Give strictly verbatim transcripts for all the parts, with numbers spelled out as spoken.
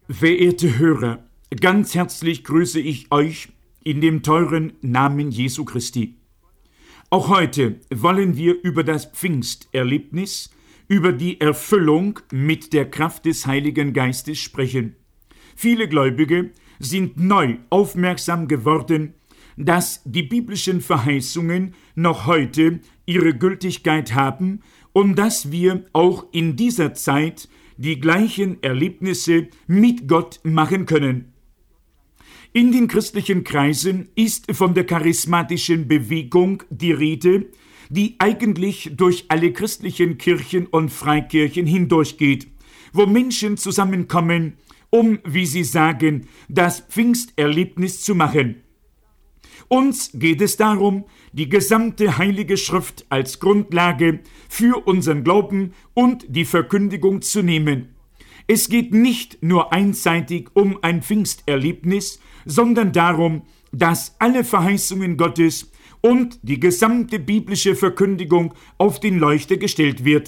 Verehrte Hörer, ganz herzlich grüße ich euch in dem teuren Namen Jesu Christi. Auch heute wollen wir über das Pfingsterlebnis, über die Erfüllung mit der Kraft des Heiligen Geistes sprechen. Viele Gläubige sind neu aufmerksam geworden, dass die biblischen Verheißungen noch heute ihre Gültigkeit haben und dass wir auch in dieser Zeit die gleichen Erlebnisse mit Gott machen können. In den christlichen Kreisen ist von der charismatischen Bewegung die Rede, die eigentlich durch alle christlichen Kirchen und Freikirchen hindurchgeht, wo Menschen zusammenkommen, um, wie sie sagen, das Pfingsterlebnis zu machen. Uns geht es darum, die gesamte Heilige Schrift als Grundlage für unseren Glauben und die Verkündigung zu nehmen. Es geht nicht nur einseitig um ein Pfingsterlebnis, sondern darum, dass alle Verheißungen Gottes und die gesamte biblische Verkündigung auf den Leuchter gestellt wird.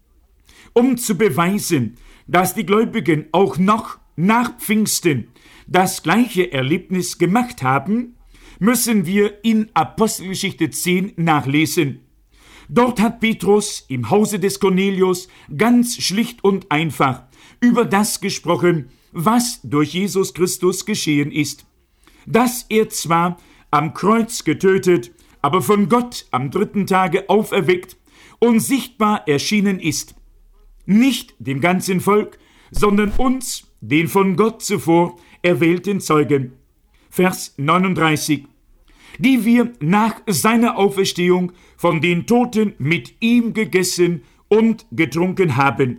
Um zu beweisen, dass die Gläubigen auch noch nach Pfingsten das gleiche Erlebnis gemacht haben, müssen wir in Apostelgeschichte zehn nachlesen. Dort hat Petrus im Hause des Cornelius ganz schlicht und einfach über das gesprochen, was durch Jesus Christus geschehen ist. Dass er zwar am Kreuz getötet, aber von Gott am dritten Tage auferweckt und sichtbar erschienen ist. Nicht dem ganzen Volk, sondern uns, den von Gott zuvor erwählten Zeugen. Vers neununddreißig. Die wir nach seiner Auferstehung von den Toten mit ihm gegessen und getrunken haben.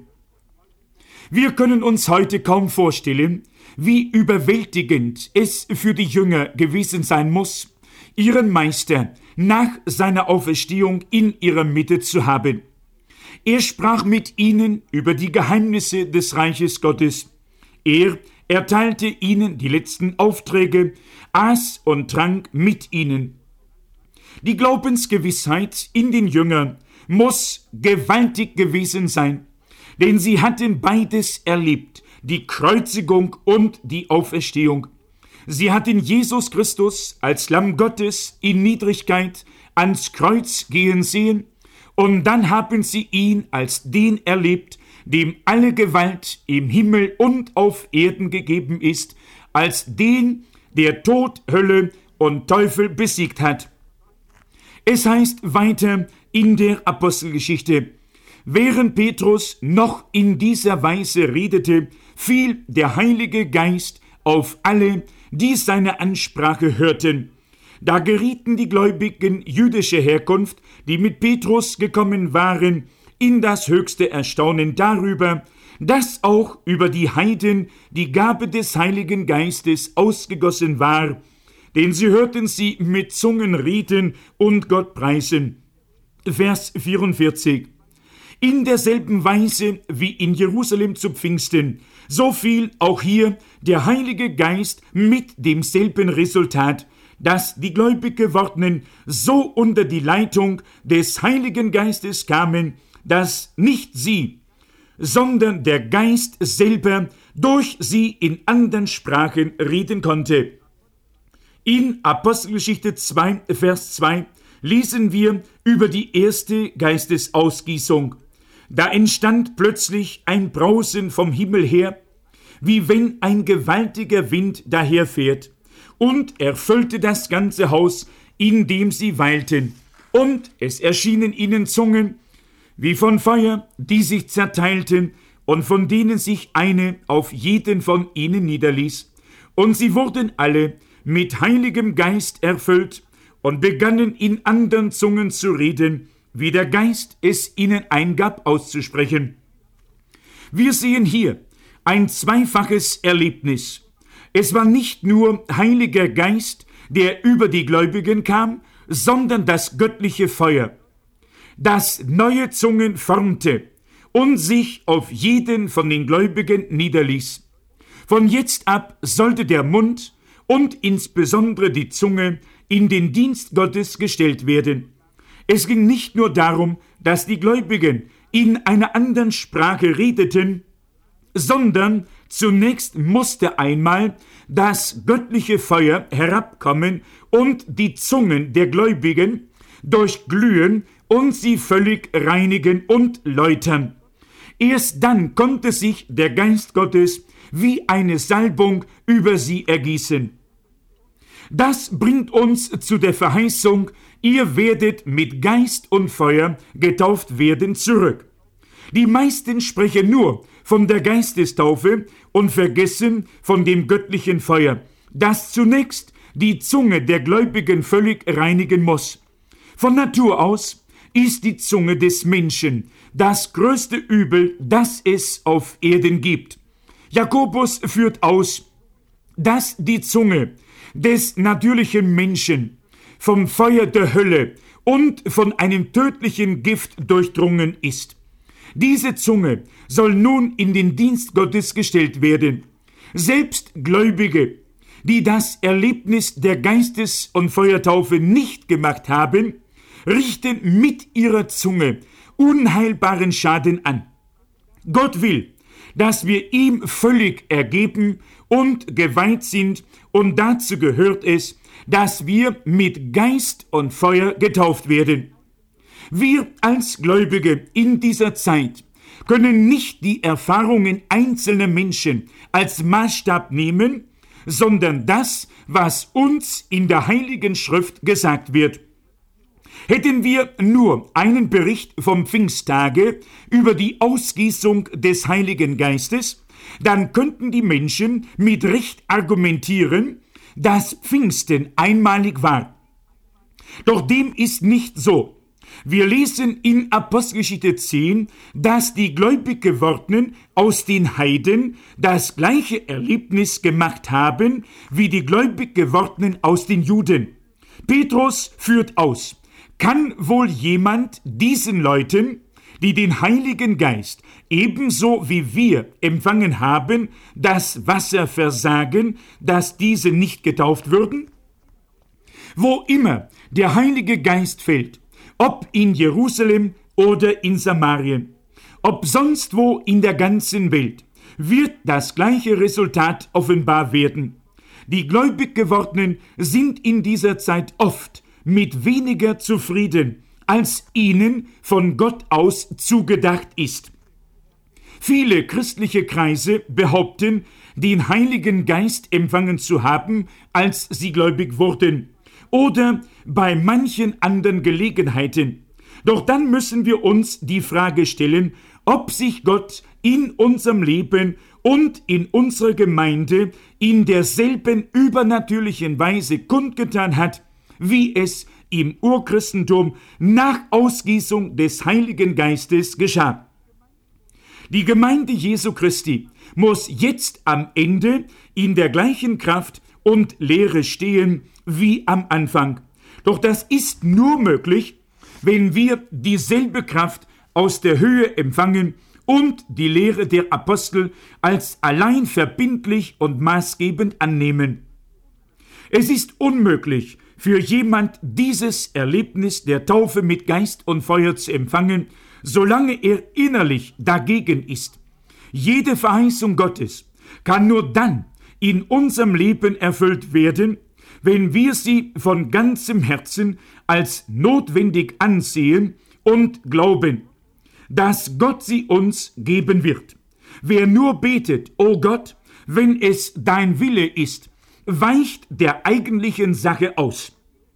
Wir können uns heute kaum vorstellen, wie überwältigend es für die Jünger gewesen sein muss, ihren Meister nach seiner Auferstehung in ihrer Mitte zu haben. Er sprach mit ihnen über die Geheimnisse des Reiches Gottes. Er erteilte ihnen die letzten Aufträge, aß und trank mit ihnen. Die Glaubensgewissheit in den Jüngern muss gewaltig gewesen sein, denn sie hatten beides erlebt, die Kreuzigung und die Auferstehung. Sie hatten Jesus Christus als Lamm Gottes in Niedrigkeit ans Kreuz gehen sehen und dann haben sie ihn als den erlebt, dem alle Gewalt im Himmel und auf Erden gegeben ist, als den, der Tod, Hölle und Teufel besiegt hat. Es heißt weiter in der Apostelgeschichte: Während Petrus noch in dieser Weise redete, fiel der Heilige Geist auf alle, die seine Ansprache hörten. Da gerieten die Gläubigen jüdischer Herkunft, die mit Petrus gekommen waren, in das höchste Erstaunen darüber, dass auch über die Heiden die Gabe des Heiligen Geistes ausgegossen war, denn sie hörten sie mit Zungen reden und Gott preisen. Vers vierundvierzig. In derselben Weise wie in Jerusalem zu Pfingsten, so fiel auch hier der Heilige Geist mit demselben Resultat, dass die gläubig Gewordenen so unter die Leitung des Heiligen Geistes kamen, dass nicht sie, sondern der Geist selber durch sie in anderen Sprachen reden konnte. In Apostelgeschichte zwei, Vers zwei lesen wir über die erste Geistesausgießung. Da entstand plötzlich ein Brausen vom Himmel her, wie wenn ein gewaltiger Wind daherfährt, und erfüllte das ganze Haus, in dem sie weilten. Und es erschienen ihnen Zungen, wie von Feuer, die sich zerteilten und von denen sich eine auf jeden von ihnen niederließ. Und sie wurden alle mit Heiligem Geist erfüllt und begannen in anderen Zungen zu reden, wie der Geist es ihnen eingab auszusprechen. Wir sehen hier ein zweifaches Erlebnis. Es war nicht nur Heiliger Geist, der über die Gläubigen kam, sondern das göttliche Feuer, das neue Zungen formte und sich auf jeden von den Gläubigen niederließ. Von jetzt ab sollte der Mund und insbesondere die Zunge in den Dienst Gottes gestellt werden. Es ging nicht nur darum, dass die Gläubigen in einer anderen Sprache redeten, sondern zunächst musste einmal das göttliche Feuer herabkommen und die Zungen der Gläubigen durchglühen und sie völlig reinigen und läutern. Erst dann konnte sich der Geist Gottes wie eine Salbung über sie ergießen. Das bringt uns zu der Verheißung, ihr werdet mit Geist und Feuer getauft werden, zurück. Die meisten sprechen nur von der Geistestaufe und vergessen von dem göttlichen Feuer, das zunächst die Zunge der Gläubigen völlig reinigen muss. Von Natur aus ist die Zunge des Menschen das größte Übel, das es auf Erden gibt. Jakobus führt aus, dass die Zunge des natürlichen Menschen vom Feuer der Hölle und von einem tödlichen Gift durchdrungen ist. Diese Zunge soll nun in den Dienst Gottes gestellt werden. Selbst Gläubige, die das Erlebnis der Geistes- und Feuertaufe nicht gemacht haben, richten mit ihrer Zunge unheilbaren Schaden an. Gott will, dass wir ihm völlig ergeben und geweiht sind, und dazu gehört es, dass wir mit Geist und Feuer getauft werden. Wir als Gläubige in dieser Zeit können nicht die Erfahrungen einzelner Menschen als Maßstab nehmen, sondern das, was uns in der Heiligen Schrift gesagt wird. Hätten wir nur einen Bericht vom Pfingsttage über die Ausgießung des Heiligen Geistes, dann könnten die Menschen mit Recht argumentieren, dass Pfingsten einmalig war. Doch dem ist nicht so. Wir lesen in Apostelgeschichte zehn, dass die gläubig gewordenen aus den Heiden das gleiche Erlebnis gemacht haben, wie die gläubig gewordenen aus den Juden. Petrus führt aus, kann wohl jemand diesen Leuten, die den Heiligen Geist ebenso wie wir empfangen haben, das Wasser versagen, dass diese nicht getauft würden? Wo immer der Heilige Geist fällt, ob in Jerusalem oder in Samarien, ob sonst wo in der ganzen Welt, wird das gleiche Resultat offenbar werden. Die gläubig gewordenen sind in dieser Zeit oft mit weniger zufrieden, als ihnen von Gott aus zugedacht ist. Viele christliche Kreise behaupten, den Heiligen Geist empfangen zu haben, als sie gläubig wurden, oder bei manchen anderen Gelegenheiten. Doch dann müssen wir uns die Frage stellen, ob sich Gott in unserem Leben und in unserer Gemeinde in derselben übernatürlichen Weise kundgetan hat, wie es im Urchristentum nach Ausgießung des Heiligen Geistes geschah. Die Gemeinde Jesu Christi muss jetzt am Ende in der gleichen Kraft und Lehre stehen wie am Anfang. Doch das ist nur möglich, wenn wir dieselbe Kraft aus der Höhe empfangen und die Lehre der Apostel als allein verbindlich und maßgebend annehmen. Es ist unmöglich, für jemand dieses Erlebnis der Taufe mit Geist und Feuer zu empfangen, solange er innerlich dagegen ist. Jede Verheißung Gottes kann nur dann in unserem Leben erfüllt werden, wenn wir sie von ganzem Herzen als notwendig ansehen und glauben, dass Gott sie uns geben wird. Wer nur betet, o Gott, wenn es dein Wille ist, weicht der eigentlichen Sache aus.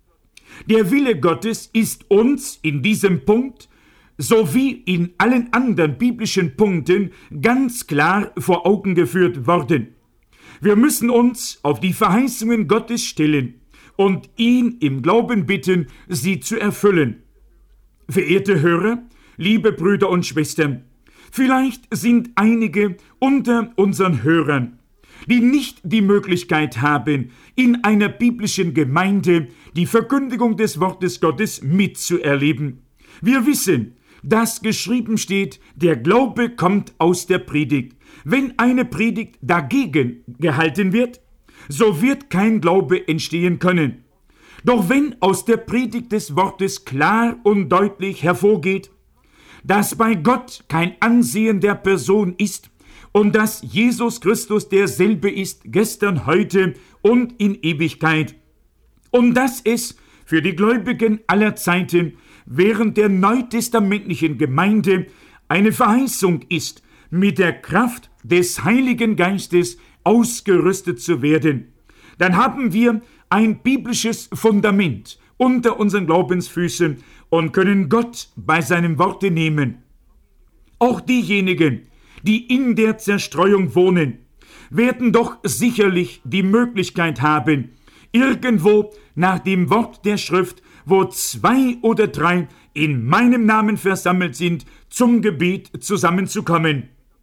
Der Wille Gottes ist uns in diesem Punkt sowie in allen anderen biblischen Punkten ganz klar vor Augen geführt worden. Wir müssen uns auf die Verheißungen Gottes stellen und ihn im Glauben bitten, sie zu erfüllen. Verehrte Hörer, liebe Brüder und Schwestern, vielleicht sind einige unter unseren Hörern, die nicht die Möglichkeit haben, in einer biblischen Gemeinde die Verkündigung des Wortes Gottes mitzuerleben. Wir wissen, dass geschrieben steht, der Glaube kommt aus der Predigt. Wenn eine Predigt dagegen gehalten wird, so wird kein Glaube entstehen können. Doch wenn aus der Predigt des Wortes klar und deutlich hervorgeht, dass bei Gott kein Ansehen der Person ist und dass Jesus Christus derselbe ist, gestern, heute und in Ewigkeit. Und dass es für die Gläubigen aller Zeiten während der neutestamentlichen Gemeinde eine Verheißung ist, mit der Kraft des Heiligen Geistes ausgerüstet zu werden. Dann haben wir ein biblisches Fundament unter unseren Glaubensfüßen und können Gott bei seinem Worte nehmen. Auch diejenigen, die in der Zerstreuung wohnen, werden doch sicherlich die Möglichkeit haben, irgendwo nach dem Wort der Schrift, wo zwei oder drei in meinem Namen versammelt sind, zum Gebet zusammenzukommen.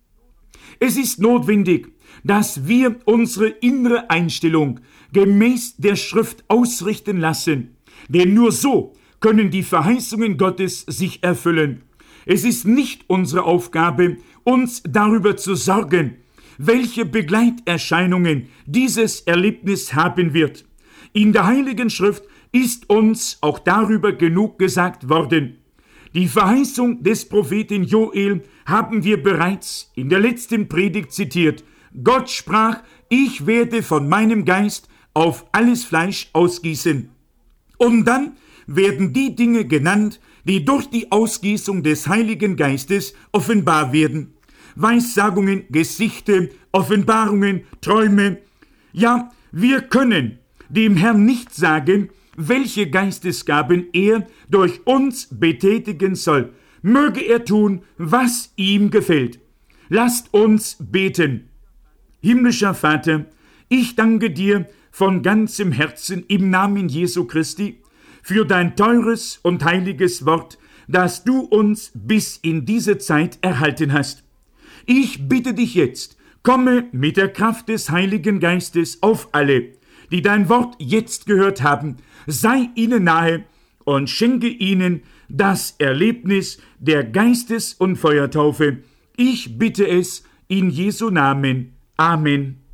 Es ist notwendig, dass wir unsere innere Einstellung gemäß der Schrift ausrichten lassen, denn nur so können die Verheißungen Gottes sich erfüllen. Es ist nicht unsere Aufgabe, uns darüber zu sorgen, welche Begleiterscheinungen dieses Erlebnis haben wird. In der Heiligen Schrift ist uns auch darüber genug gesagt worden. Die Verheißung des Propheten Joel haben wir bereits in der letzten Predigt zitiert. Gott sprach, ich werde von meinem Geist auf alles Fleisch ausgießen. Und dann werden die Dinge genannt, die durch die Ausgießung des Heiligen Geistes offenbar werden. Weissagungen, Gesichte, Offenbarungen, Träume. Ja, wir können dem Herrn nicht sagen, welche Geistesgaben er durch uns betätigen soll. Möge er tun, was ihm gefällt. Lasst uns beten. Himmlischer Vater, ich danke dir von ganzem Herzen im Namen Jesu Christi für dein teures und heiliges Wort, das du uns bis in diese Zeit erhalten hast. Ich bitte dich jetzt, komme mit der Kraft des Heiligen Geistes auf alle, die dein Wort jetzt gehört haben, sei ihnen nahe und schenke ihnen das Erlebnis der Geistes- und Feuertaufe. Ich bitte es in Jesu Namen. Amen.